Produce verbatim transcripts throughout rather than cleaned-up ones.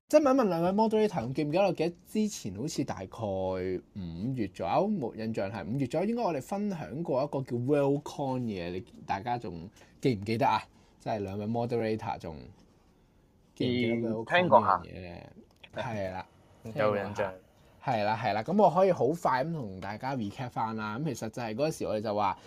即係問一問兩位 moderator，記唔記得我記得之前好似大概五月左右，冇印象係五月左右，應該我哋分享過一個叫 Worldcon 嘅，你大家仲記唔記得啊？即係兩位 moderator 仲記唔記得 Worldcon 呢樣嘢咧？係啦， 有印象。 係啦係啦，咁我可以好快咁同大家 recap 翻啦。咁其實就係嗰時我哋就話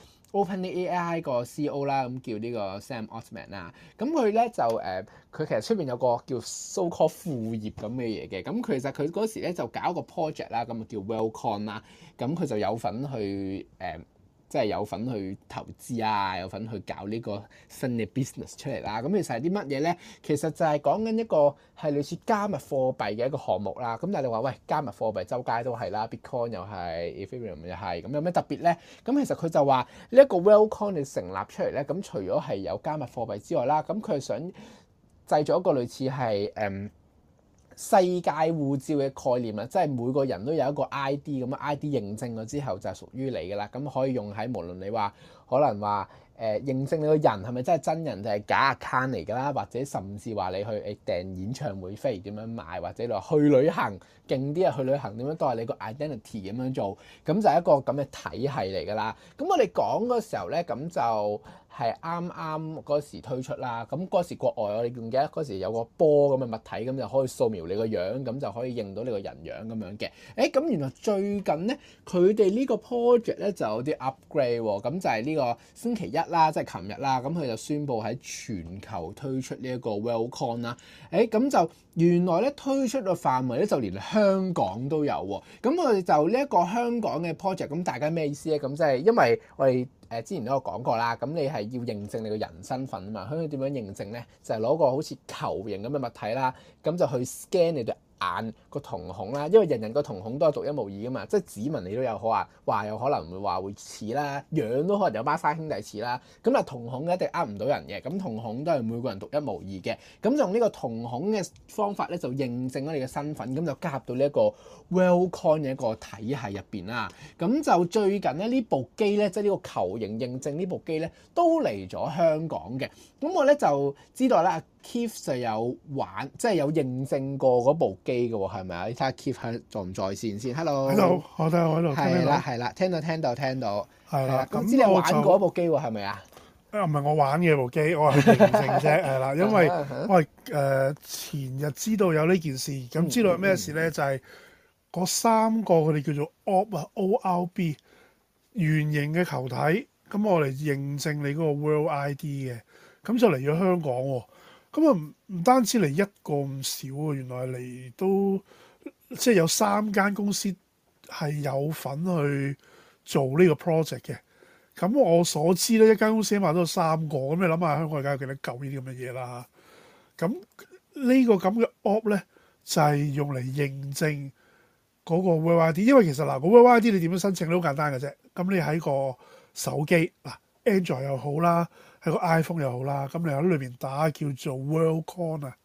OpenAI 個 C E O 啦，咁叫呢個 Sam Altman 啦。咁佢咧就誒，佢、呃、其實出邊有個叫 so called 副業咁嘅嘢嘅。咁其實佢嗰時咧就搞一個 project 啦，咁叫 Worldcon 啦。咁佢就有份去誒。呃即係有份去投資啊，有份去搞呢個新嘅 business 出嚟啦。咁其實係啲乜嘢咧？其實就係講緊一個係類似加密貨幣嘅一個項目啦。咁但係你話喂，加密貨幣周街都係啦 ，Bitcoin 又係 Ethereum 又係，咁有咩特別咧？咁其實佢就話呢一個 Worldcoin 你成立出嚟咧，咁除咗係有加密貨幣之外啦，咁佢係想製造一個類似係誒。嗯世界護照嘅概念啦，即係每個人都有一個 I D 咁樣 I D 認證咗之後就係屬於你㗎啦，咁可以用喺無論你話可能話誒、呃、認證你個人係咪真係真人定係假 account 嚟㗎啦，或者甚至話你去誒訂演唱會飛點樣買，或者你話去旅行勁啲啊去旅行點樣都係你個 identity 咁樣做，咁就係一個咁嘅體系嚟㗎啦。咁我哋講嗰時候咧，咁就係啱啱嗰時推出啦。咁嗰時國外我哋仲記得嗰時有個波咁嘅物體，咁就可以掃描你個樣，咁就可以認到你個人樣咁樣嘅。誒咁原來最近咧，佢哋呢個 project 咧就有啲 upgrade 喎。咁就係呢個星期一啦，即係琴日啦，咁佢就宣布喺全球推出呢一個 Worldcoin 啦。誒咁就原來咧推出嘅範圍咧就連香港都有喎。咁我哋就呢一個香港嘅 project，咁大家咩意思咧？咁即係因為我哋誒之前都有講過啦，咁你係要認證你個人身份啊嘛。香港點樣認證咧？就係攞個好似球形咁嘅物體啦，咁就去 scan 你對眼個瞳孔啦，因為人人個瞳孔都係獨一無二噶嘛，即係指紋你都有可話話有可能會話會似啦，樣都可能有孖生兄弟似啦，咁啊瞳孔一定呃唔到人嘅，咁瞳孔都係每個人獨一無二嘅，咁用呢個瞳孔嘅方法咧就認證咗你嘅身份，咁就加入到呢一個 Worldcoin 嘅一個體系入邊啦。咁就最近咧呢部機咧，即係呢個球形認證呢部機咧都嚟咗香港嘅，咁我咧就知道啦。Keith 就有玩，即係有認證過嗰部機嘅喎，係咪啊？你睇下 Keith 喺在唔在線先。Hello， 喺度，我睇我喺度。 係啦，係啦，聽到聽到聽到。 係啦， 咁知你有玩過一部機喎，係咪啊？ 啊，唔係我玩嘅部機，我係認證啫，係啦，因為我係誒前日知道有呢件事，咁知道咩事咧？就係嗰三個佢哋叫做 O R B 啊 O R B 圓形嘅球體，咁我嚟認證你嗰個 World I D 嘅，咁就嚟咗香港喎。咁啊唔唔單止嚟一個咁少啊，原來嚟都即係有三間公司係有份去做呢個 project 嘅。咁我所知咧，一間公司起碼都有三個。咁你諗下，香港而家有幾多嚿呢啲咁嘅嘢啦？咁呢個咁嘅 O R B 咧，就係、是、用嚟認證嗰個 World I D。因為其實嗱，個 World I D 你點樣申請都好簡單嘅啫。咁你喺個手機嗱 Android 又好啦，喺個 iPhone 又好啦，咁你喺裏邊打叫做 Worldcoin 啊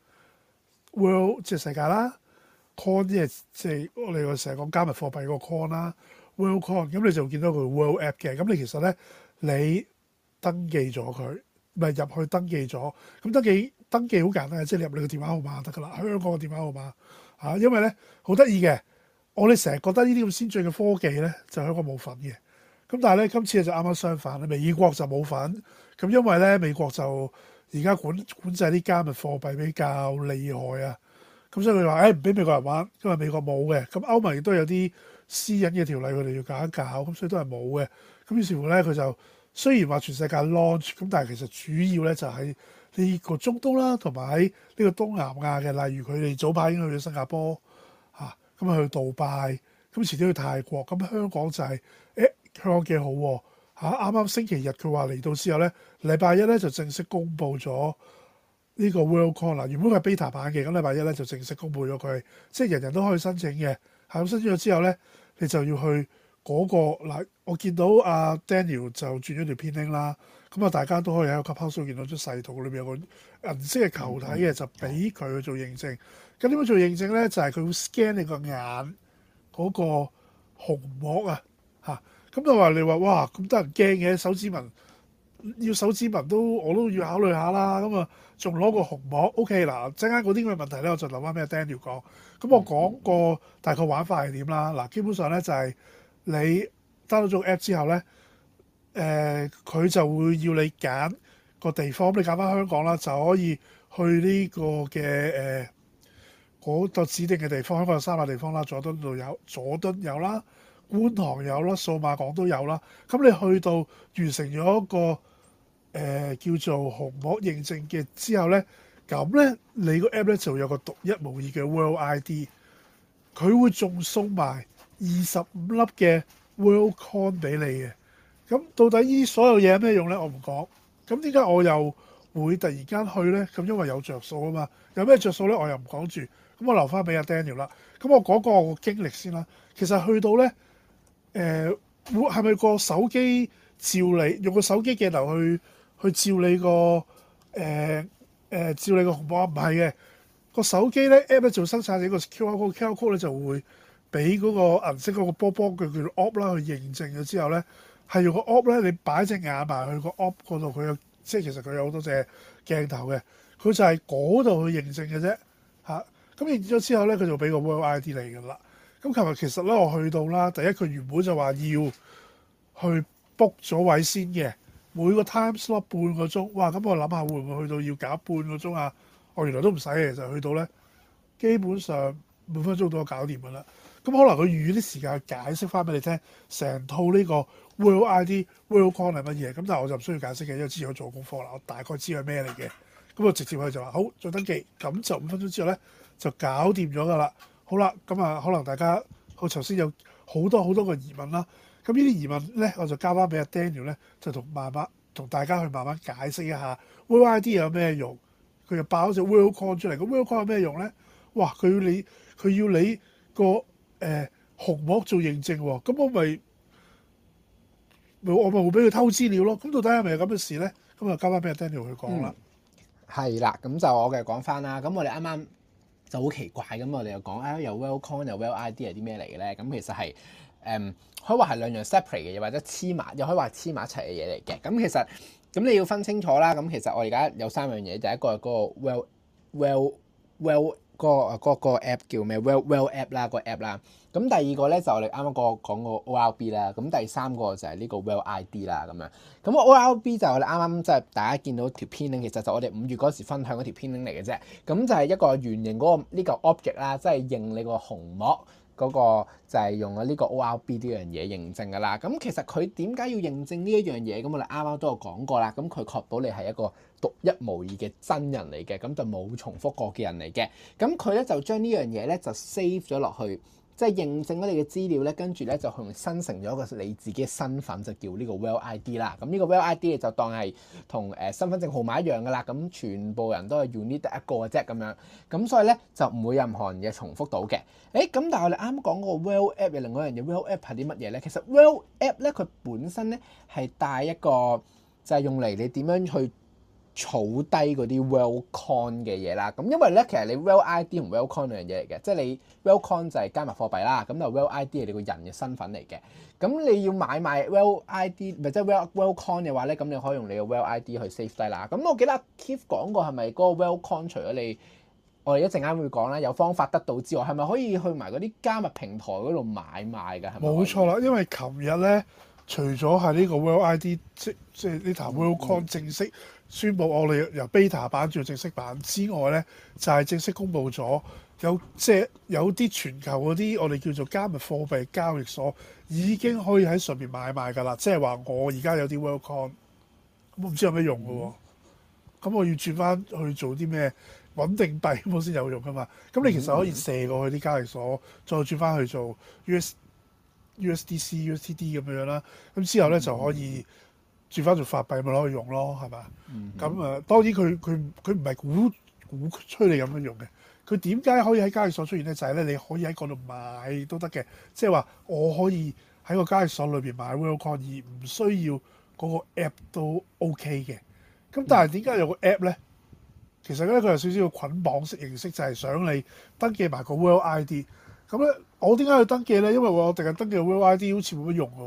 ，World 即係世界啦 ，Coin 即係即係我哋個成日講加密貨幣嗰個 coin 啦 ，Worldcoin 咁你就見到佢 World App 嘅，咁你其實咧你登記咗佢，咪入去登記咗，咁登記登記好簡單嘅，即係你入你個電話號碼得㗎啦，香港嘅電話號碼嚇、啊，因為咧好得意嘅，我哋成日覺得呢啲咁先進嘅科技咧就香港冇份嘅。咁但係咧，今次就啱啱相反啦，美國就冇份。咁因為咧，美國就而家管管制啲加密貨幣比較厲害啊。咁所以佢話：誒唔俾美國人玩，因為美國冇嘅。咁歐盟亦都有啲私隱嘅條例，佢哋要搞一搞，咁所以都係冇嘅。咁於是乎咧，佢就雖然話全世界 launch，咁但係其實主要咧就喺呢個中東啦，同埋喺呢個東南亞嘅，例如佢哋早排已經去咗新加坡嚇，咁啊去杜拜，咁遲啲去泰國，咁香港就係、是、誒。香港幾好喎嚇！啱啱星期日佢話嚟到之後咧，禮拜一咧就正式公布咗呢個 Worldcoin 啦。原本佢係 beta 版嘅，咁禮拜一咧就正式公布咗佢，即係人人都可以申請嘅。係咁申請咗之後咧，你就要去嗰、那個嗱，我見到阿、啊、Daniel 就轉咗條片 link 啦。咁啊，大家都可以喺個 Clubhouse 見到張細圖，裏邊有個銀色嘅球體嘅，就俾佢去做認證。咁點樣做認證咧？就係、是、佢會 scan 你個眼嗰個虹膜啊嚇。咁就話你話哇咁得人驚嘅手指紋要手指紋都我都要考慮下啦。咁啊，仲攞個虹膜 OK 嗱，陣間嗰啲咁嘅問題咧，我就留翻俾阿 Daniel 講。咁我講個大概玩法係點啦。嗱，基本上咧就係你 download 咗個 app 之後咧，誒、呃、佢就會要你揀個地方，你揀翻香港啦，就可以去呢個嘅誒嗰個指定嘅地方。香港有三個地方啦，佐敦度有，佐敦有啦。觀塘有啦，數碼港都有啦。咁你去到完成咗一個誒、呃、叫做虹膜認證嘅之後咧，咁咧你個 app 咧就有個獨一無二嘅 World I D，佢會仲送埋二十五粒嘅 World Coin 俾你嘅。咁到底呢所有嘢有咩用咧？我唔講。咁點解我又會突然間去咧？咁因為有着數啊嘛。有咩着數咧？我又唔講住。咁我留翻俾阿 Daniel 啦。咁我講個我個經歷先啦。其實去到咧。誒會係咪個手機照你用個手機鏡頭去去照你個誒誒照你個虹膜？唔係嘅，個手機咧 app 咧就生產咗個 Q R code，Q R code 咧就會俾嗰個銀色嗰個波波嘅叫做 op 啦去認證咗之後咧，係用個 op 咧，你擺隻眼埋去個 op 嗰度，佢有即係其實佢有好多隻鏡頭嘅，佢就係嗰度去認證嘅啫嚇。咁認證咗之後咧，佢就俾個 World I D 你㗎啦。咁琴日其實咧，我去到啦，第一佢原本就話要去 book 咗位先嘅，每個 time slot 半個鐘。哇！咁我諗下會唔會去到要搞半個鐘啊？我原來都唔使嘅，其實去到咧，基本上五分鐘都搞掂㗎啦。咁可能佢預啲時間去解釋翻俾你聽，成套呢個 World I D、World Coin 係乜嘢。咁但係我就唔需要解釋嘅，因為之前我做功課啦，我大概知係咩嚟嘅。咁我直接去就話好做登記，咁就五分鐘之後咧就搞掂咗㗎啦。好啦，咁啊，可能大家我頭先有好多好多個疑問啦。咁呢啲疑問咧，我就交翻俾阿 Daniel 咧，就同慢慢同大家去慢慢解釋一下 World I D 有咩用。佢又爆咗隻 World Coin 出嚟。咁 World Coin 有咩用咧？哇！佢要你佢要你個誒、呃、虹膜做認證喎。咁我咪我咪會俾佢偷資料咯。咁到底係咪有咁嘅事咧？咁啊，交翻俾阿 Daniel 去講啦。 係啦、嗯，咁就我嘅講翻啦。咁我哋啱啱就好奇怪咁，我哋又講啊，有 World Coin 有 World I D 係啲咩嚟嘅咧？咁其實係誒、嗯、可以話係兩樣 separate 嘅嘢，或者黐埋，又可以話黐埋一齊嘅嘢嚟嘅。咁其實咁你要分清楚啦。咁其實我而家有三樣嘢，第一個係嗰個 Well Well Well 嗰個嗰個嗰個 app 叫咩 Well Well app 啦，個 app 啦。咁第二個咧就我哋啱啱個講個 O R B 啦。咁第三個就係呢個 Well I D 啦咁樣。咁個 O R B 就我哋啱啱即係大家見到條編拎，其實就我哋五月嗰時分享嗰條編拎嚟嘅啫。咁就係一個圓形嗰個呢個 object 啦，即係認你個虹膜嗰個就係用咗呢個 O R B 呢樣嘢認證㗎啦。咁其實佢點解要認證呢一樣嘢？咁我哋啱啱都有講過啦。咁佢確保你係一個獨一無二嘅真人嚟嘅，咁就冇重複過嘅人嚟嘅。咁佢咧就將呢樣嘢咧就 save 咗落去。即係認證咗你嘅資料咧，跟住咧就去生成咗一個你自己嘅身份，就叫呢個 Well I D 啦。咁呢個 Well I D 就當係同誒身份證號碼一樣噶啦。咁全部人都係 unique 得一個嘅啫咁樣。咁所以咧就唔會任何人嘅重複到嘅。誒咁，但係我哋啱啱講嗰個 Well App 嘅另外一樣嘢 ，Well App 係啲乜嘢咧？其實 Well App 咧佢本身咧係帶一個就係用嚟你點樣去儲低嗰啲 Well Coin 嘅嘢啦，咁因為咧其實你 Well I D 同 Well Coin 兩樣嘢嚟嘅，即係你 Well Coin 就係加密貨幣啦，咁就 Well I D 係你個人嘅身份嚟嘅。咁你要買賣 Well I D 咪即係 Well Well Coin 嘅話咧，咁你可以用你嘅 Well I D 去 save 低啦。咁我記得 Keith 講過係咪嗰個 Well Coin 除咗你我哋一陣間會講啦，有方法得到之外，係咪可以去埋嗰啲加密平台嗰度買賣㗎？係咪？冇錯啦，因為琴日咧，除咗係呢個 Well I D 即即係呢壇 World Coin 正式宣布我哋由 beta 版轉正式版之外咧，就係、是、正式公布咗有即係有啲全球嗰啲我哋叫做加密貨幣交易所已經可以喺上面買賣㗎啦。即係話我而家有啲 World Coin，咁我唔知有咩用㗎喎。咁、嗯、我要轉翻去做啲咩穩定幣咁我先有用㗎嘛。咁你其實可以射過去啲交易所，再轉翻去做 U S U S D C、U S D T 咁樣啦。咁之後咧就可以轉翻做法幣咪攞去用咯，係嘛？咁啊、嗯，當然佢佢佢唔係鼓鼓吹你咁樣用嘅。佢點解可以喺交易所出現咧？就係、是、咧你可以喺嗰度買都得嘅，即係話我可以喺個交易所裏邊買 World Coin 而唔需要嗰個 app 都 OK 嘅。咁但係點解有個 app 咧？其實咧佢有少少捆綁式形式，就係、是、想你登記埋個 World I D。咁咧我點解要登記咧？因為我淨係登記個 World I D 好似冇乜用嘅喎。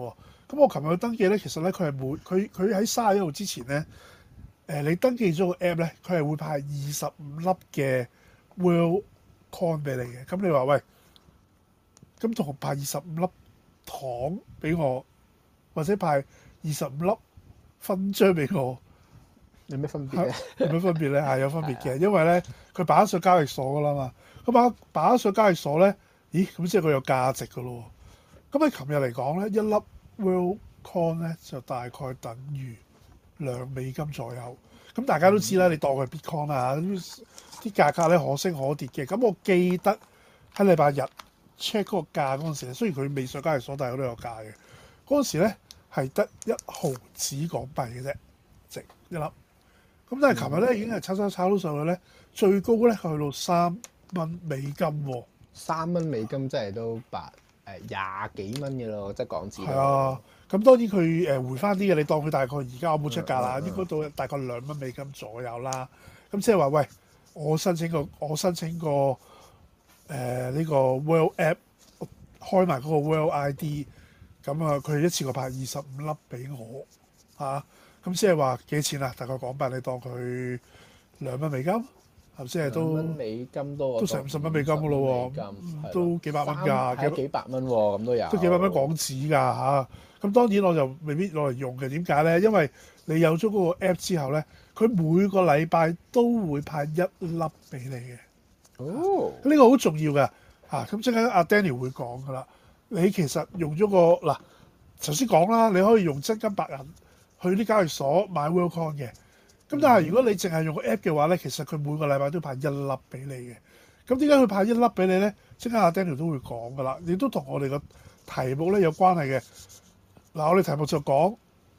咁我琴日去登記咧，其實咧佢係每佢佢喺三十一號之前咧，誒、呃、你登記咗個 app 咧，佢係會派二十五粒嘅 World Coin 俾你嘅。咁你話喂，咁同派二十五粒糖俾我，或者派二十五粒勳章俾我， 有咩分別咧？ 有咩分別咧？係有分別嘅，因為咧佢擺咗上交易所噶啦嘛。咁擺擺咗上交易所咧，咦咁即係佢有價值噶咯。咁喺琴日嚟講咧，一粒 World Coin 咧就大概等於兩美金左右。咁大家都知啦，你當佢 Bitcoin 啦，啲價格咧可升可跌嘅。咁我記得喺禮拜日 check 嗰個價嗰陣時咧，雖然佢未上交易所，但係佢都有價嘅。嗰陣時咧係得一毫子港幣嘅啫，值一粒。咁但係琴日咧已經係炒炒炒到上去咧，最高咧去到三蚊美金喎。 三蚊美金真係都百誒廿幾蚊嘅咯，即係港紙。 係啊，咁當然佢誒回翻啲嘅，你當佢大概而家我冇出價啦， 嗯嗯嗯應該到大概兩蚊美金左右啦。咁即係話喂，我申請個我申請個誒呢、呢個 World App 開埋嗰個 World I D，咁啊佢一次過派二十五粒俾我嚇，咁即係話幾錢啊？大概港幣你當佢兩蚊美金。即係都蚊美金多， 都成五十蚊美金嘅咯喎，都幾百蚊㗎， 係幾百蚊喎，咁都有， 都幾百蚊港紙㗎嚇。咁當然我就未必攞嚟用嘅，點解咧？因為你有咗嗰個 app 之後咧，佢每個禮拜都會派一粒俾你嘅。 哦， 呢個好重要㗎嚇。咁即刻阿 Daniel 會講㗎啦。你其實用咗個嗱，頭先講啦，你可以用真金白銀去啲交易所買 Worldcoin 嘅。咁但係如果你淨係用個 app 嘅話咧，其實佢每個禮拜都派一粒俾你嘅。咁點解佢派一粒俾你咧？即刻阿 Daniel 都會講噶啦，亦都同我哋個題目咧有關係嘅。嗱，我哋題目就講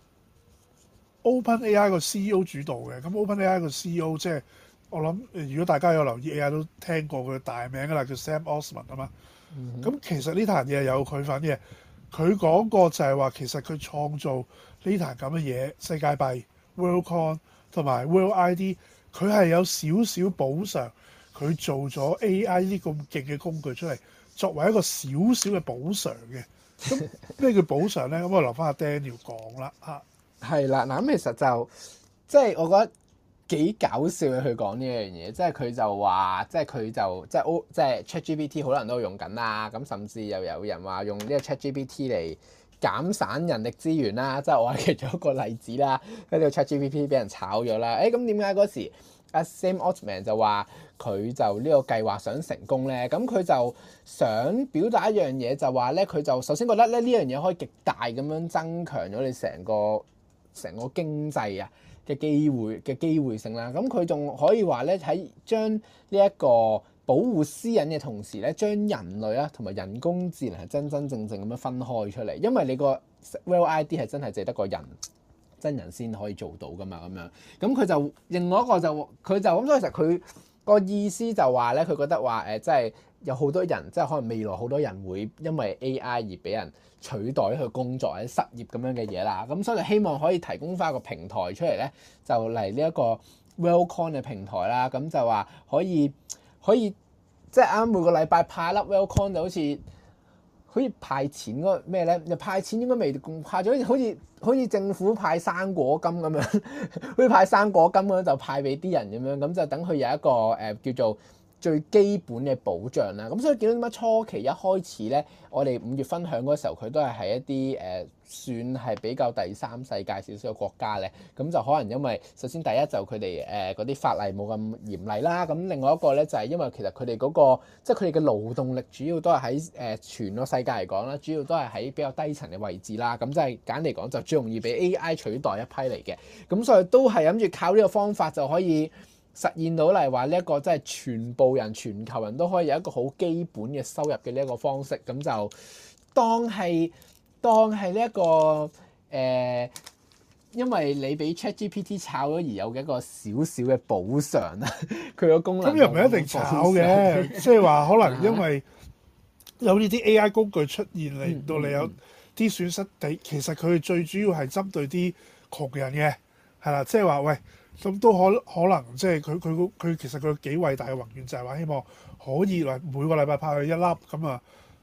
OpenAI 個 C E O 主導嘅。咁 OpenAI 個 C E O 即係我諗，如果大家有留意 A I 都聽過佢大名噶啦，叫 Sam Altman 啊嘛。咁、嗯、其實呢壇嘢有佢份嘅。佢講過就係話，其實佢創造呢壇咁嘅嘢，世界幣 Worldcoin。同埋 World I D， 佢係有少少補償，佢做咗 A I 呢咁勁嘅工具出嚟，作為一個少少嘅補償嘅。咁咩叫補償咧？咁我留翻阿 Daniel 講啦嚇。 係啦，嗱咁其實就即係我覺得幾搞笑嘅，佢講呢樣嘢，即係佢就話，即係佢就即係 O 即係 ChatGPT 好多人都用緊啦，咁甚至又有人話用呢個 ChatGPT 嚟減省人力資源啦，即係我係其中一個例子啦。跟住 ChatGPT 俾人炒咗啦。誒咁點解嗰時阿 Sam Altman 就話佢就呢個計劃想成功咧？咁佢就想表達一樣嘢，就話咧佢就首先覺得咧呢樣嘢可以極大咁樣增強咗你成個成個經濟啊嘅機會嘅機會性啦。咁佢仲可以話咧喺將呢一個保護私隱嘅同時咧，將人類啊同埋人工智能係真真正正咁樣分開出嚟，因為你個 World I D 係真係淨得個人真人先可以做到噶嘛，咁樣咁佢就另外一個就佢就咁，所以其實佢個意思就話咧，佢覺得話誒，即係有好多人，即係可能未來好多人會因為 A I 而俾人取代佢工作或者失業咁樣嘅嘢啦，咁所以就希望可以提供翻一個平台出嚟咧，就嚟呢一個 Worldcoin 嘅平台啦，咁就話可以。可以即係啱每個禮拜派一粒 Worldcoin 就好似好似派錢嗰個咩咧？又派錢應該未派咗，好似好似政府派生果金咁樣，好似派生果金咁樣就派俾啲人咁樣，咁就等佢有一個誒、呃、叫做最基本嘅保障啦。咁所以見到點解初期一開始咧，我哋五月分享嗰時候，佢都係喺一啲誒、呃、算係比較第三世界少少嘅國家咧。咁就可能因為首先第一就佢哋誒嗰啲法例冇咁嚴厲啦。咁另外一個咧就係因為其實佢哋嗰個即係佢哋嘅勞動力主要都係喺誒全個世界嚟講啦，主要都係喺比較低層嘅位置啦。咁即係簡單嚟講就最容易俾 A I 取代一批嚟嘅。咁所以都係諗住靠呢個方法就可以實現到嚟話呢一個即係全部人、全球人都可以有一個好基本嘅收入嘅呢一個方式，咁就當係當係呢一個誒、呃，因為你俾 ChatGPT 炒咗而有嘅一個少少嘅補償啦，佢個功能咁又唔係一定炒嘅，即係話可能因為有呢啲 A I 工具出現，令到你有啲損失。地其實佢最主要係針對啲窮人嘅，係啦，即係話喂。咁都可可能即係佢佢佢其實佢幾偉大嘅宏願就係話希望可以嚟每個禮拜派佢一粒咁啊，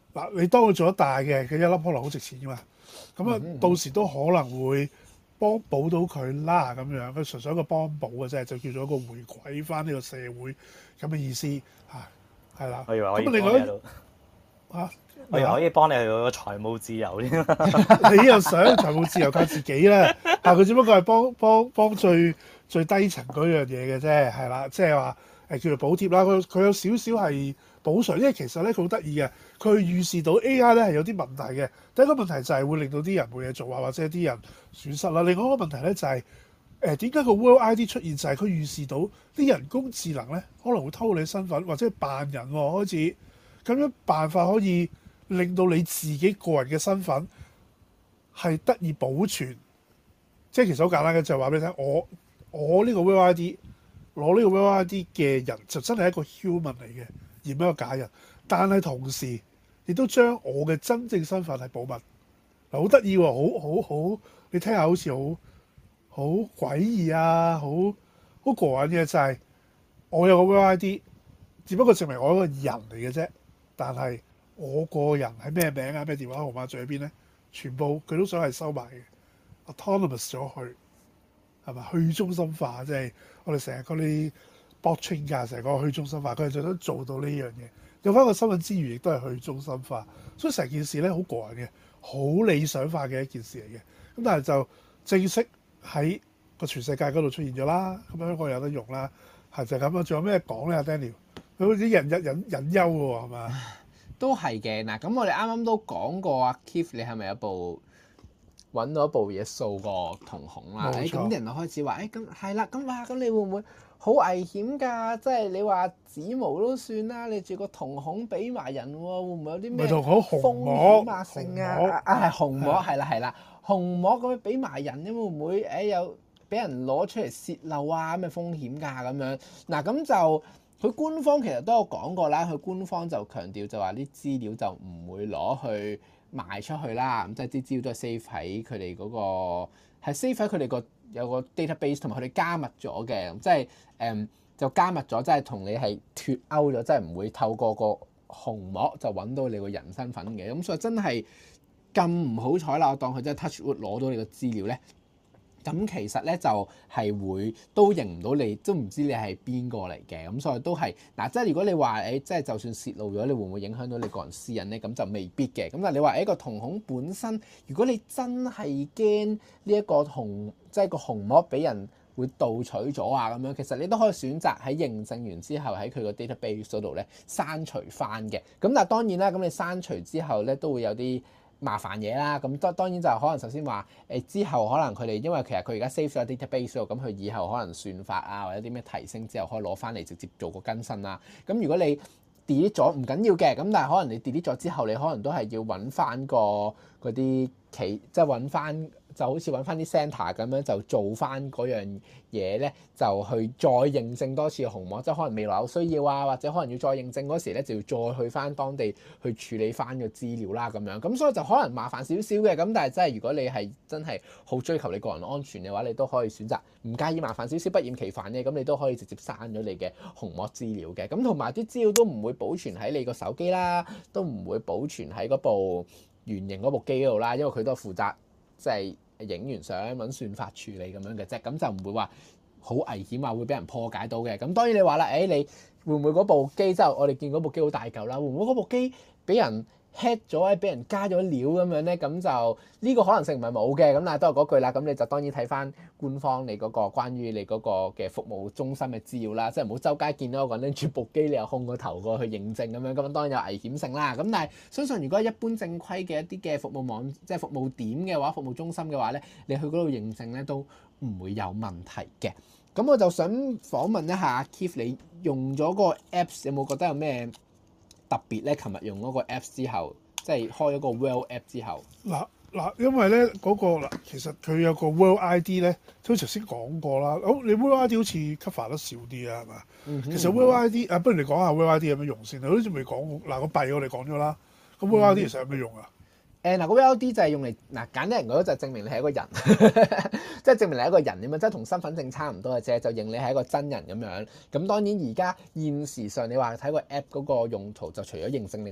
嗱，你當佢做得大嘅，佢一粒可能好值錢噶嘛。咁啊， 嗯到時都可能會幫補到佢啦，咁樣佢純粹一個幫補嘅啫，就叫做一個回饋翻呢個社會咁嘅意思嚇，係啦。 我以為可以咁另外幫你到嚇， 我以為可以幫你去到個財務自由添。 你又想財務自由靠自己啦，啊佢只不過係幫幫幫最最低層嗰樣嘢嘅啫，係啦，即係話誒叫做補貼啦。佢佢有少少係補償，因為其實咧佢好得意嘅，佢預示到 A I 咧係有啲問題嘅。第一個問題就係會令到啲人冇嘢做啊，或者啲人損失啦。另外一個問題咧就係誒點解個 World I D 出現就係佢預示到啲人工智能咧可能會偷你身份或者扮人喎、哦，開始咁樣辦法可以令到你自己個人嘅身份係得以保存。即係其實好簡單嘅，就係話俾你聽，我我呢個 World I D 攞呢個 World I D 嘅人就真係一個 human 嚟嘅，而唔係一個假人。但係同時亦都將我嘅真正身份係保密。嗱，好得意喎，好好好，你聽下好似好好詭異啊，好好過癮嘅就係、我有個 World I D，只不過證明我係一個人嚟嘅啫。但係我個人係咩名啊、咩電話號碼住喺邊咧，全部佢都想係收埋嘅 ，autonomous 咗去，係咪去中心化？即係我哋成日嗰啲 blockchain 㗎，成個去中心化，佢係就想做到呢樣嘢。有翻個身份之餘，亦都係去中心化，所以成件事咧好過癮嘅，好理想化嘅一件事嚟嘅。咁但係就正式喺個全世界嗰度出現咗啦，咁香港有得用啦，係就咁啦。仲有咩講咧，阿 Daniel？佢好似隱隱隱隱憂嘅喎，係嘛？ 都係嘅。嗱，咁我哋啱啱都講過啊 Keith 你係咪有部揾到一部嘢掃過瞳孔啦？誒，咁啲人就開始話：誒，咁係啦，咁哇，咁你會唔會好危險㗎？即係你話指模都算啦，你住個瞳孔俾埋人喎，會唔會有啲咩風險啊？性啊啊係虹膜，係啦係啦，虹膜咁樣俾埋人，咁會唔會誒有俾人攞出嚟泄漏啊咁嘅風險㗎？咁樣嗱，咁就。佢官方其實都有講過啦，佢官方就強調就話啲資料就唔會攞去賣出去啦，咁即係啲資料都係 save 喺佢哋嗰個係 save 喺佢哋個有個 database， 同埋佢哋加密咗嘅，即係誒、嗯、就加密咗，即係同你係脫鈎咗，即係唔會透過個虹膜就揾到你個人身份嘅，咁所以真係咁唔好彩啦，我當佢真係 touch wood 攞到你個資料咧。咁其實咧就係、是、會都認唔到你，都唔知你係邊個嚟嘅，咁所以都係嗱，即係如果你話誒，即係就算泄露咗，你會唔會影響到你個人私隱咧？咁就未必嘅。咁但係你話誒個瞳孔本身，如果你真係驚呢一個虹，即係個虹膜俾人會盜取咗啊咁樣，其實你都可以選擇喺認證完之後喺佢個 database 嗰度咧刪除翻嘅。咁但係當然啦，咁你刪除之後咧都會有啲麻煩嘢啦，咁當當然就可能首先話誒之後可能佢哋因為其實佢而家 save 咗 database 喎，咁佢以後可能算法啊或者啲咩提升之後可以攞翻嚟直接做個更新啦。咁如果你 delete 咗唔緊要嘅，咁但係可能你 delete 咗之後，你可能都係要揾翻個嗰啲企，即係揾翻。就好似揾翻啲 centre 咁樣，就做翻嗰樣嘢咧，就去再認證多次虹膜，即係可能未來有需要啊，或者可能要再認證嗰時咧，就要再去翻當地去處理翻個資料啦，咁樣咁所以就可能麻煩少少嘅，咁但係真係如果你係真係好追求你個人安全嘅話，你都可以選擇唔介意麻煩少少，不厭其煩嘅，咁你都可以直接刪咗你嘅虹膜資料嘅，咁同埋啲資料都唔會保存喺你個手機啦，都唔會保存喺嗰部原型嗰部機嗰度啦，因為佢都係負責即係。影完相揾算法處理咁樣嘅啫，咁就唔會話好危險啊，會俾人破解到嘅。咁當然你話啦，誒、欸、你會唔會嗰部機之後我哋見嗰部機好大嚿啦，會唔會嗰部機俾人 hack 咗，俾人加咗料咁樣咧？咁就呢、這個可能性唔係冇嘅。咁但係都係嗰句啦，咁你就當然睇翻官方你嗰個關於你嗰個嘅服務中心嘅資料啦，即係唔好周街見到一個人拎住部機，你又控個頭過去認證咁樣，咁當然有危險性啦。咁但係相信如果一般正規嘅一啲嘅服務網，即係服務點嘅話，服務中心嘅話咧，你去嗰度認證咧都唔會有問題嘅。咁我就想訪問一下 Keith，你用咗嗰個 Apps 有冇覺得有咩特別咧？琴日用嗰個 Apps 之後，即係開咗個 World App 之後。嗱嗱，因為咧嗰、那個嗱，其實佢有個 World I D 咧，好似頭先講過啦。好，你 World I D 好似 cover 得少啲啊，係嘛？嗯、哼其實 World I D 啊，不如你講下 World I D 有咩用先啊？好似未講嗱，個幣我哋講咗啦。咁 World I D 其實有咩用啊？ 誒嗱，個 World I D 就係用嚟嗱，簡單嚟講就係證明你係一個人，即係證明你係一個人咁樣，即係同身份證差唔多嘅啫，就認你係一個真人咁樣。咁當然而家現時上你話睇個 app 嗰個用途，就除咗認證你個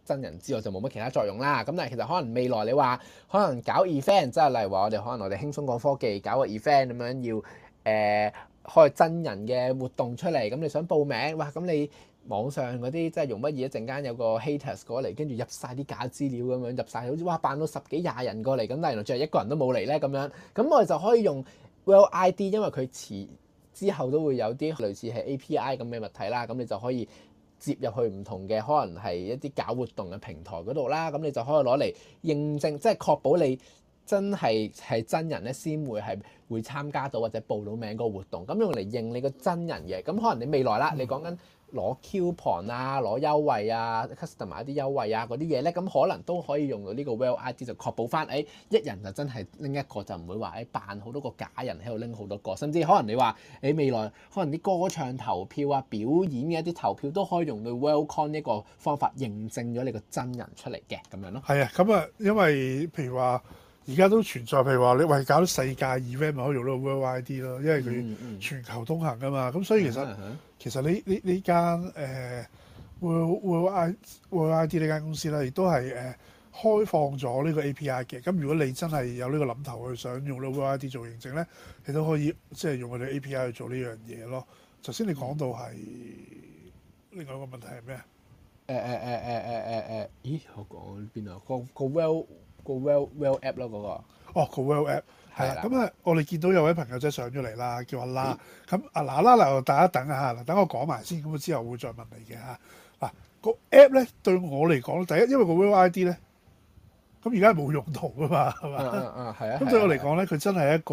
真人之外就冇乜其他作用啦。咁但係其實可能未來你話可能搞 event，即係例如話我哋可能我哋輕鬆講科技搞個 event 咁樣要誒、呃、開真人嘅活動出嚟，咁你想報名，哇咁你網上嗰啲即係用乜嘢？一陣間有個 haters 過嚟，跟住入晒啲假資料咁樣，入晒好似哇扮到十幾廿人過嚟，咁但係原來最後一個人都冇嚟咧咁樣，咁我哋就可以用 Well I D， 因為佢遲之後都會有啲類似係 A P I 咁嘅物體啦，咁你就可以接入去唔同嘅可能係一啲搞活動嘅平台嗰度啦，咁你就可以攞嚟認證，即係確保你真係係真人咧先會係會參加到或者報到名個活動，咁用嚟認你個真人嘅，咁可能你未來啦，你講緊攞 coupon 啊、攞優惠啊、customer 一啲優惠啊嗰啲嘢咧，咁可能都可以用到呢個 Well I D 就確保翻，誒、哎、一人就真係拎一個，就唔會話誒扮好多個假人喺度拎好多個，甚至可能你話你未來可能啲歌唱投票啊、表演嘅一啲投票都可以用到 WellCon 呢個方法認證咗你個真人出嚟嘅咁樣咯。 係啊，咁啊，因為譬如話而家都存在，譬如話你為搞世界 event 咪可以用到 Well I D 咯，因為佢全球通行噶嘛，咁、嗯嗯、所以其實、嗯嗯、其實呢呢呢間誒 Well Well I Well I D 呢間公司咧，亦都係誒、呃、開放咗呢個 A P I 嘅。咁如果你真係有呢個諗頭去想用呢個 Well I D 做認證咧，你都可以即係用佢哋 A P I 去做呢樣嘢咯。頭先你講到係另外一個問題係咩啊？ 誒誒誒誒誒誒誒，咦？我講邊度？個個 Well 個 Well Well App 咯，嗰個哦，個 Well App 係啦。咁啊，我哋見到有位朋友仔上咗嚟啦，叫阿啦。咁啊嗱啦嗱，大家等下嗱，等我講埋先，咁我之後會再問你嘅嚇。嗱，個 App 咧對我嚟講，第一因為個 Well I D 咧，咁而家係冇用途噶嘛，係嘛？ 嗯嗯係啊。 咁對我嚟講咧，佢真係一個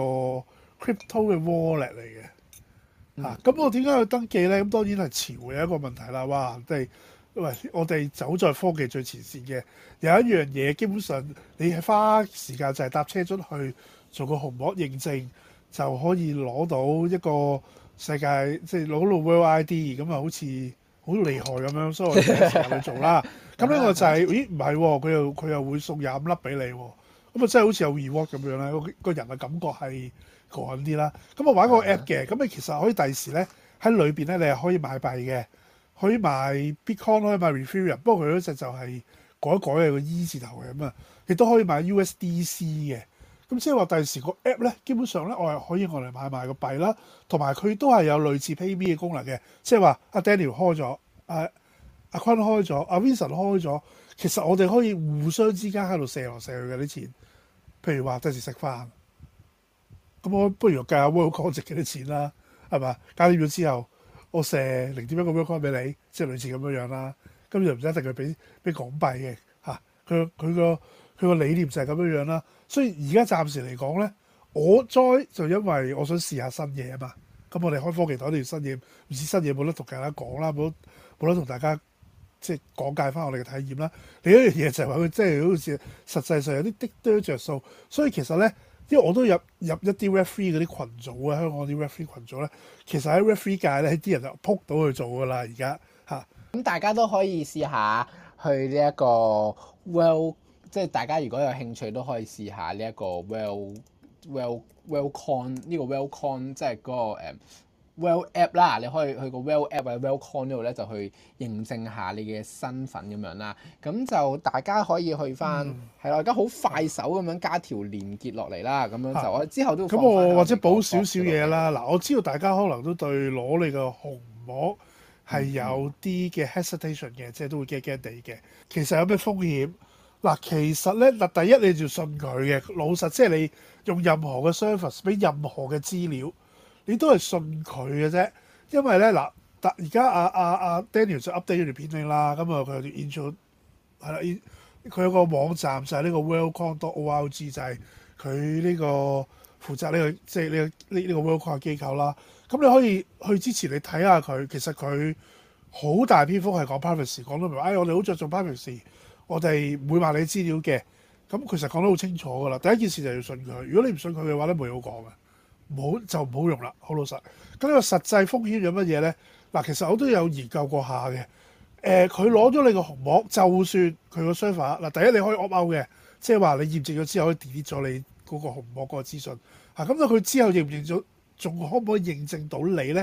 crypto 嘅 wallet 嚟嘅嚇。咁我點解要登記咧？咁當然係詞彙有一個問題啦。哇，即係喂，我哋走在科技最前線嘅有一樣嘢，基本上你係花時間就係搭車出去做個虹膜認證，就可以攞到一個世界即係攞到 Well I D， 咁啊好似好厲害咁樣，所以我哋第一時間去做啦。咁呢個就係、是，咦唔係喎，佢又佢又會送廿五粒俾你喎，咁啊真係好似有 reward 咁樣咧，個人嘅感覺係過癮啲啦。咁我玩個 app 嘅，咁你其實可以第時咧喺裏邊咧，你係可以買幣嘅。可以買 Bitcoin，可以買 Ethereum，不過佢嗰隻就係改一改係個 E 字頭嘅咁啊，亦都可以買 U S D C 嘅。咁即係話第時個 app 咧，基本上咧我係可以我嚟買賣個幣啦，同埋佢都係有類似 PayMe 嘅功能嘅。即係話阿 Daniel 開咗，阿阿坤開咗，阿 Vincent 開咗，其實我哋可以互相之間喺度射來射去嘅啲錢。譬如話第時食飯，咁我不如計下 WorldCoin 值幾多錢啦，係嘛？搞掂咗之後。我射零點一個 WorldCoin 俾你，即係類似咁樣樣啦。咁就唔使一定佢俾俾港幣嘅嚇。佢佢個佢個理念就係咁樣樣啦。所以而家暫時嚟講咧，我栽就因為我想試下新嘢啊嘛。咁我哋開科技台都要新嘢，唔知新嘢冇得同大家講啦，冇冇得同大家即係講解翻我哋嘅體驗啦。另一樣嘢就係話佢即係好似實際上有啲的多着數，所以其實咧。因為我都入入一啲 referee 嗰啲群組啊，香港啲 referee 群組咧，其實喺 referee 界咧，啲人就撲到去做噶啦，而家嚇。咁大家都可以試下去呢一個 Well，即係大家如果有興趣都可以試下呢一個 Well Well WellCoin 呢個 WellCoin 即係嗰、那個誒。Um, Well App 啦，你可以去個 Well App 或者 WellCoin 呢度咧，就去認證下你嘅身份咁樣啦。咁就大家可以去翻，係啦、嗯，而家好快手咁樣加條連結落嚟啦。咁樣就我哋之後都咁我或者補少少嘢啦。嗱，我知道大家可能都對攞你個虹膜係有啲嘅 hesitation 嘅，嗯、即係都會驚驚地嘅。其實有咩風險？嗱，其實咧嗱，第一你就信佢嘅老實，即係你用任何嘅 service 俾任何嘅資料。你都係信佢嘅啫，因為咧嗱，但而家阿阿阿 Daniel 就 update 咗條片令啦，咁啊佢有條 intro 係啦，佢有個網站就係呢個 WellCoin dot org，就係佢呢個負責呢、呢個即係呢個呢呢個 WellCoin 嘅機構啦。咁你可以去之前你睇下佢，其實佢好大篇幅係講 privacy，講到明話，哎我哋好着重 privacy，我哋唔會話你資料嘅。咁其實講得好清楚㗎啦。第一件事就要信佢，如果你唔信佢嘅話咧，冇嘢好講嘅。唔好就唔好用啦，好老實。咁呢個實際風險有乜嘢咧？嗱，其實我都有研究過下嘅。誒、呃，佢攞咗你個虹膜，就算佢個 server 嗱，第一你可以 opt out嘅，即係話你驗證咗之後可以 delete 咗你嗰個虹膜嗰個資訊。啊，咁到佢之後認唔認咗，仲可唔可以認證到你咧？係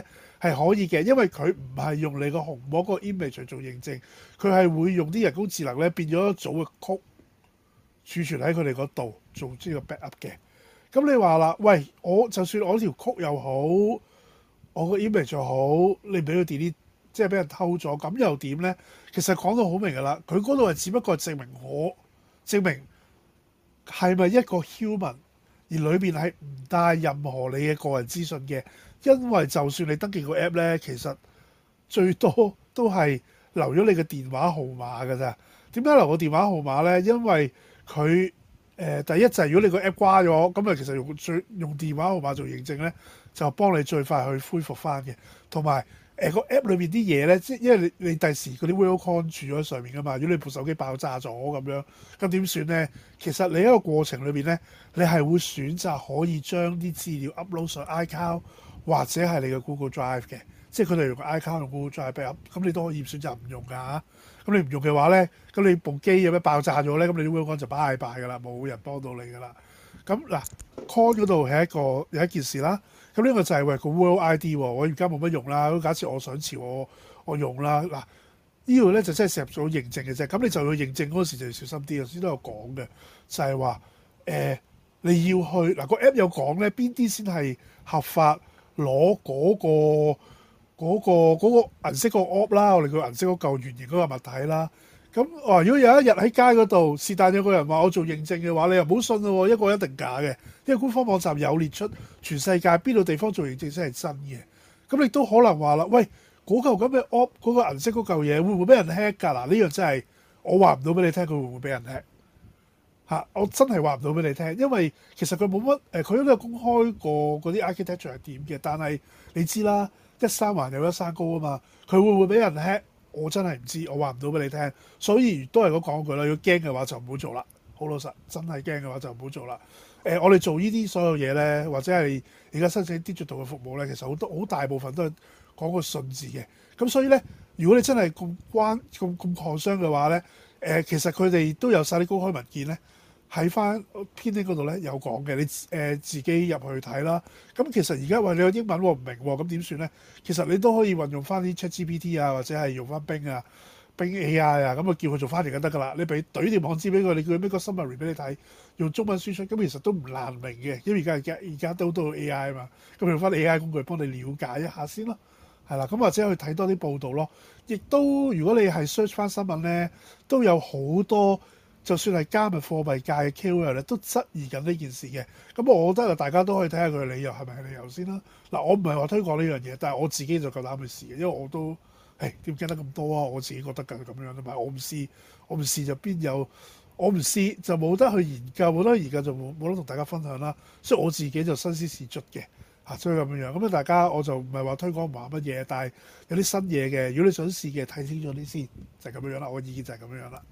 係可以嘅，因為佢唔係用你個虹膜個 image 去做認證，佢係會用啲人工智能咧變咗一組嘅曲儲存喺佢哋嗰度做呢個 backup 嘅。咁你話啦，喂，我就算我條曲又好，我個 image 又好，你俾佢 delete，即係俾人偷咗，咁又點咧？其實講到好明㗎啦，佢嗰度係只不過係證明我證明係咪一個 human，而裏邊係唔帶任何你嘅個人資訊嘅。因為就算你登記個 app 咧，其實最多都係留咗你嘅電話號碼㗎咋。點解留個電話號碼咧？因為佢誒、呃、第一就係如果你個 app 瓜咗，咁啊其實用最用電話號碼做認證咧，就幫你最快去恢復翻嘅。同埋誒個 app 裏邊啲嘢咧，即係因為你你第時嗰啲 Wellcon 住咗喺上面㗎嘛。如果你部手機爆炸咗咁樣，咁點算咧？其實你一個過程裏邊咧，你係會選擇可以將啲資料 upload 上 iCloud。或者係你嘅 Google Drive 嘅，即係佢哋用個 iCloud 用 Google Drive backup，咁你都可以選擇唔用㗎嚇。咁你唔用嘅話咧，咁你部機有咩爆炸咗咧，咁你啲 Wellcon 就拜拜㗎啦，冇人幫到你㗎啦。咁嗱 Con 嗰度係一個有一件事啦。咁呢個就係為個 World I D 喎，我而家冇乜用啦。假設我想朝我我用啦，嗱呢度咧就真係涉入咗認證嘅啫。咁你就要認證嗰時就要小心啲。頭先都有講嘅，就係話誒你要去嗱個 app 有講咧，邊啲先係合法。攞嗰、嗰個嗰、嗰個嗰個銀色個 orb 啦，我哋叫銀色嗰嚿圓形嗰個物體啦。咁哦，如果有一日喺街嗰度，是但有個人話我做認證嘅話，你又唔好信咯，一個一定假嘅，因為官方網站有列出全世界邊度地方做認證先係真嘅。咁你都可能話啦，喂，嗰嚿咁嘅 orb 嗰個銀色嗰嚿嘢會唔會俾人 hack 㗎？嗱，呢樣真係我話唔到俾你聽，佢會唔會俾人 hack？嚇、啊！我真係話唔到俾你聽，因為其實佢冇乜誒，佢、呃、都有公開過嗰啲 architecture 係點嘅，但係你知啦，一山還有一山高啊嘛，佢會唔會俾人 hack？我真係唔知，我話唔到俾你聽，所以都係嗰講句啦，如果驚嘅話就唔好做啦，好老實，真係驚嘅話就唔好做啦。誒、呃，我哋做呢啲所有嘢咧，或者係而家申請 digital 嘅服務咧，其實好多好大部分都係講個信字嘅，咁所以咧，如果你真係咁關咁咁擴張嘅話咧，誒、呃，其實佢哋都有晒啲公開文件咧。喺翻編拎嗰度咧有講嘅，你誒、呃、自己入去睇啦。咁其實而家話你有英文喎唔明喎，咁點算咧？其實你都可以運用翻啲 ChatGPT 啊，或者係用翻 Bing 啊、Bing A I 啊，咁啊叫佢做翻譯就得㗎啦。你俾懟條網址俾佢，你叫佢 make 個 summary 俾你睇，用中文輸出，咁其實都唔難明嘅，因為而家而家而家都都 A I 啊嘛，咁用翻 A I 工具幫你了解一下先咯。係啦，咁或者去睇多啲報道咯。亦都如果你係 search 翻新聞咧，都有好多。就算係加密貨幣界嘅 K O L 咧，都質疑緊呢件事嘅。咁我覺得啊，大家都可以睇下佢嘅理由係咪係理由先啦。嗱，我唔係話推廣呢樣嘢，但係我自己就夠膽去試嘅，因為我都誒點驚得咁多啊？我自己覺得㗎咁樣啊嘛，我唔試，我唔試就邊有？我唔試就冇得去研究，冇得研究就冇冇得同大家分享啦。所以我自己就新鮮事出嘅嚇，所以咁樣樣。咁啊，大家我就唔係話推廣唔話乜嘢，但係有啲新嘢嘅，如果你想試嘅，睇清楚啲先，就係咁樣樣啦。我嘅意見就係咁樣樣啦。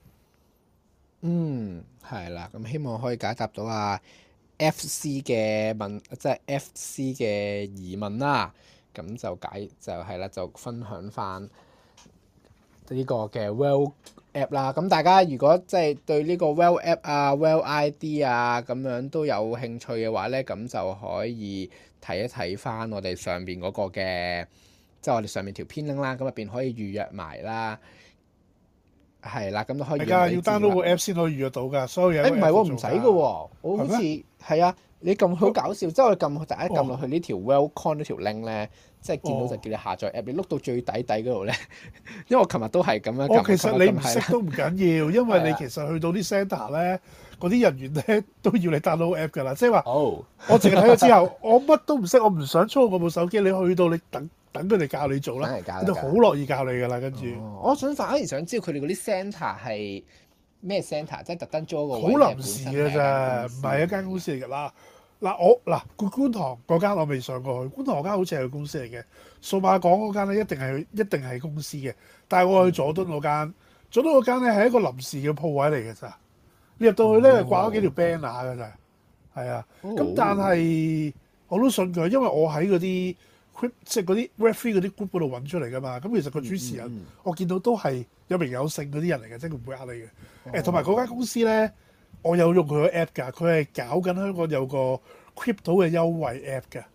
嗯，係啦，咁希望可以解答到啊 F C 嘅問，即係 F C 嘅疑問啦。咁就解就係啦，就分享翻呢個嘅 Well App 啦。咁大家如果即係對呢個 Well App 啊、Well I D 啊咁樣都有興趣嘅話咧，咁就可以睇一睇翻我哋上邊嗰個嘅，即係我哋上面條編 link 啦。咁入邊可以預約埋啦。係啦，咁都可以。係㗎， 要 download 個 app 先可以預約到㗎，所有嘢。 誒唔係喎，唔使㗎喎，我好似係啊，你撳好搞笑，即係我哋撳，大家撳落去呢條 Wellcon 呢條 link 咧，即係見到就叫你下載 app，你碌到最底底嗰度咧，因為我琴日都係咁樣撳。 哦，其實你唔識都唔緊要，因為你其實去到啲 centre 咧，嗰啲人員咧都要你 download app 㗎啦，即係話，我淨係睇咗之後，我乜都唔識，我唔想操我部手機，你去到你等。等佢哋教你做啦，佢哋好樂意教你㗎啦。跟住、 哦，我想反而想知道佢哋嗰啲 centre 係咩 centre，即係特登租個好臨時嘅咋，唔係一間公司嚟㗎啦。嗱我嗱個觀塘嗰間我未上過去，觀塘嗰間好似係個公司嚟嘅。數碼港嗰間咧一定係一定係公司嘅，但係我去佐敦嗰間，佐敦嗰間咧係一個臨時嘅鋪位嚟嘅咋。你入到去咧掛咗幾條 banner 㗎咋，係啊。咁、哦、但係我都信佢，因為我喺嗰啲。即係嗰啲 referee 嗰啲 group 嗰度揾出嚟㗎嘛，咁其實個主持人、嗯嗯、我見到都係有名有姓嗰啲人嚟嘅，即係佢唔會呃你嘅。誒同埋嗰間公司咧，我有用佢個 app 㗎，佢係搞緊香港有個 crypto 嘅優惠 app 㗎，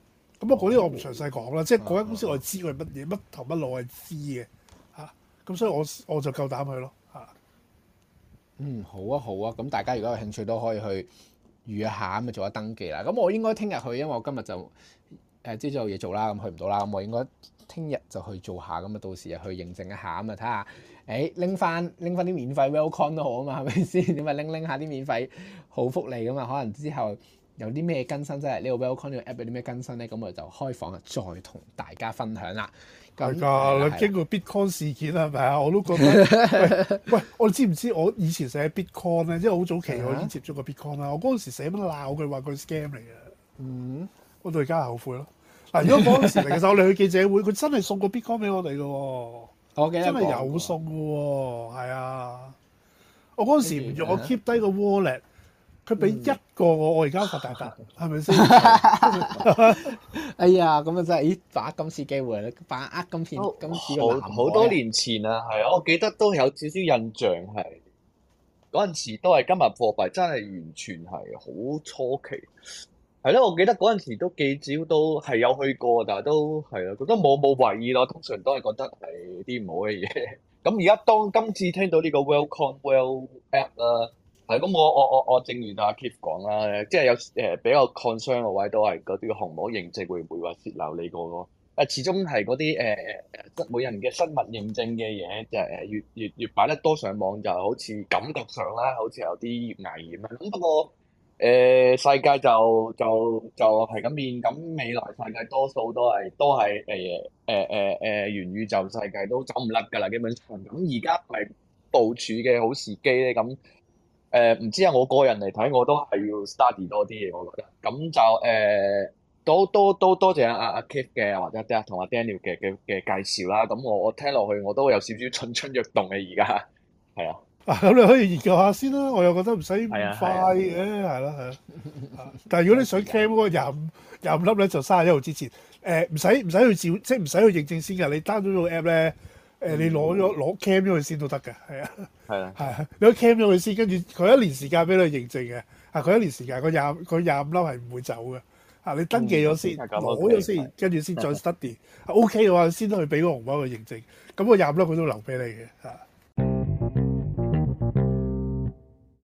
咁啊嗰啲我唔詳細講啦，即係嗰間公司我係知佢係乜嘢，乜頭乜路我係知嘅嚇。咁所以我我就夠膽去咯嚇。 嗯，好啊好啊，咁大家如果有興趣都可以去預約下，咁就做咗登記啦。咁我應該聽日去，因為我今日就誒朝早有嘢做啦，咁去唔到啦。咁我應該聽日就去做下，咁啊到時又去認證一下，咁啊睇下誒拎翻拎翻啲免費 welcome 都好啊嘛，係咪先？點啊拎拎下啲免費好福利咁啊，可能之後有啲咩更新，即係呢個 welcome 呢個 app 有啲咩更新咧，咁我就開房啊，再同大家分享啦。 係㗎，你經過 Bitcoin 事件係咪啊？我都覺得，喂喂，我知唔知我以前寫 Bitcoin 咧，因為好早期我已經接觸過 Bitcoin 啦。我嗰陣時寫乜鬧佢話佢 scam 嚟嘅， 嗯， 我到而家係後悔咯。嗱，如果嗰陣時嚟嘅時候，我哋去記者會，佢真係送個 Bitcoin 俾我哋嘅喎， 我記得真係有送嘅喎，係啊。我嗰陣時唔用，我 keep 低個 wallet。佢俾一個我，我而家發達達，係咪先？ 哎呀，咁啊真係，咦，把握今次機會啦，把握今次都今次個好藍海好多年前啊，係啊，我記得都有少少印象係嗰陣時都係加密貨幣，真係完全係好初期。係咯，我記得嗰陣時都幾招都係有去過，但係都係啊，覺得冇冇懷疑咯。通常都係覺得係啲唔好嘅嘢。咁而家當今次聽到呢個 Welcome Well App 啦。係咁，我我我我正如阿 Keith 講啦，即係有誒比較 concern 嘅位都係嗰啲紅帽認證會唔會話泄漏你個咯？誒，始終係嗰啲誒誒每人嘅生物認證嘅嘢，就係誒越越越擺得多上網，就好似感覺上啦，好似有啲危險啦。咁不過誒、呃、世界就就就係咁變，咁未來世界多數都係都係誒誒誒誒元宇宙世界都走唔甩㗎啦，基本上。咁而家係部署嘅好時機咧，咁。誒唔、呃、知啊！我個人嚟睇，我都係要 study 多啲嘢，我覺得。咁就誒、呃，都都都多謝阿阿阿 Keith 嘅，或者同阿 Daniel 嘅嘅嘅介紹啦。咁我我聽落去，我都有少少蠢蠢欲動嘅而家。係啊。 啊，咁你可以研究下先啦。我又覺得唔使咁係啊快嘅，係啦係啦。但係如果你想 claim 嗰個廿五廿五粒咧，就三十一號之前。誒唔使唔使去照，即係唔使去認證先㗎。你 download 咗個 app 咧。誒，你攞咗攞 cam 咗佢先都得嘅，係啊， 係啊， 係啊，你攞 cam 咗佢先，跟住佢一年時間俾你認證嘅，啊，佢一年時間，佢廿佢廿五粒係唔會走嘅，啊，你登記咗先，攞咗先，跟住先再 study，OK 嘅話先去俾個紅包佢認證，咁個廿五粒佢都留俾你嘅，啊。